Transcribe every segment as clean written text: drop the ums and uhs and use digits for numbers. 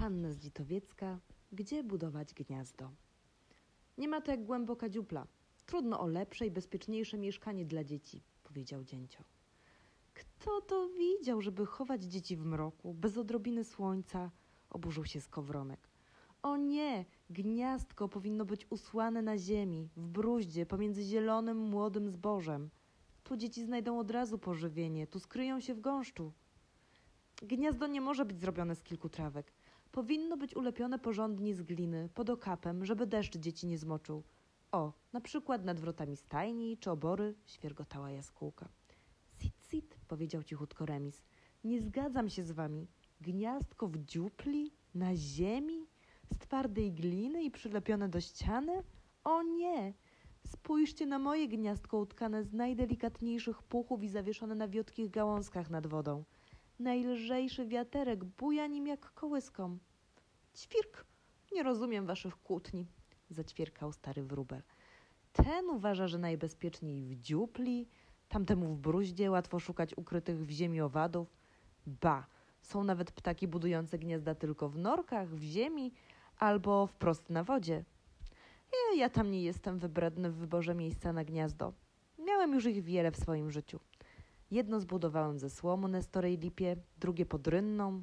Hanna Zdzitowiecka. Gdzie budować gniazdo? Nie ma to jak głęboka dziupla. Trudno o lepsze i bezpieczniejsze mieszkanie dla dzieci, powiedział dzięcioł. Kto to widział, żeby chować dzieci w mroku, bez odrobiny słońca? Oburzył się skowronek. O nie, gniazdko powinno być usłane na ziemi, w bruździe, pomiędzy zielonym, młodym zbożem. Tu dzieci znajdą od razu pożywienie, tu skryją się w gąszczu. Gniazdo nie może być zrobione z kilku trawek. Powinno być ulepione porządnie z gliny, pod okapem, żeby deszcz dzieci nie zmoczył. O, na przykład nad wrotami stajni czy obory, świergotała jaskółka. Sit, powiedział cichutko Remis. Nie zgadzam się z wami. Gniazdko w dziupli? Na ziemi? Z twardej gliny i przylepione do ściany? O nie! Spójrzcie na moje gniazdko utkane z najdelikatniejszych puchów i zawieszone na wiotkich gałązkach nad wodą. Najlżejszy wiaterek buja nim jak kołyską. Ćwirk, nie rozumiem waszych kłótni, zaćwierkał stary wróbel. Ten uważa, że najbezpieczniej w dziupli, tamtemu w bruździe, łatwo szukać ukrytych w ziemi owadów. Ba, są nawet ptaki budujące gniazda tylko w norkach, w ziemi albo wprost na wodzie. Ja tam nie jestem wybredny w wyborze miejsca na gniazdo. Miałem już ich wiele w swoim życiu. Jedno zbudowałem ze słomu na storej lipie, drugie pod rynną,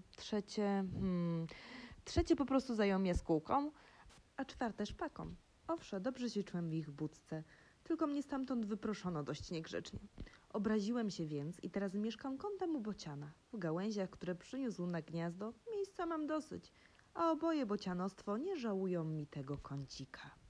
trzecie po prostu zająłem jaskółką, a czwarte szpaką. Owszem, dobrze się czułem w ich budce, tylko mnie stamtąd wyproszono dość niegrzecznie. Obraziłem się więc i teraz mieszkam kątem u bociana. W gałęziach, które przyniósł na gniazdo, miejsca mam dosyć, a oboje bocianostwo nie żałują mi tego kącika.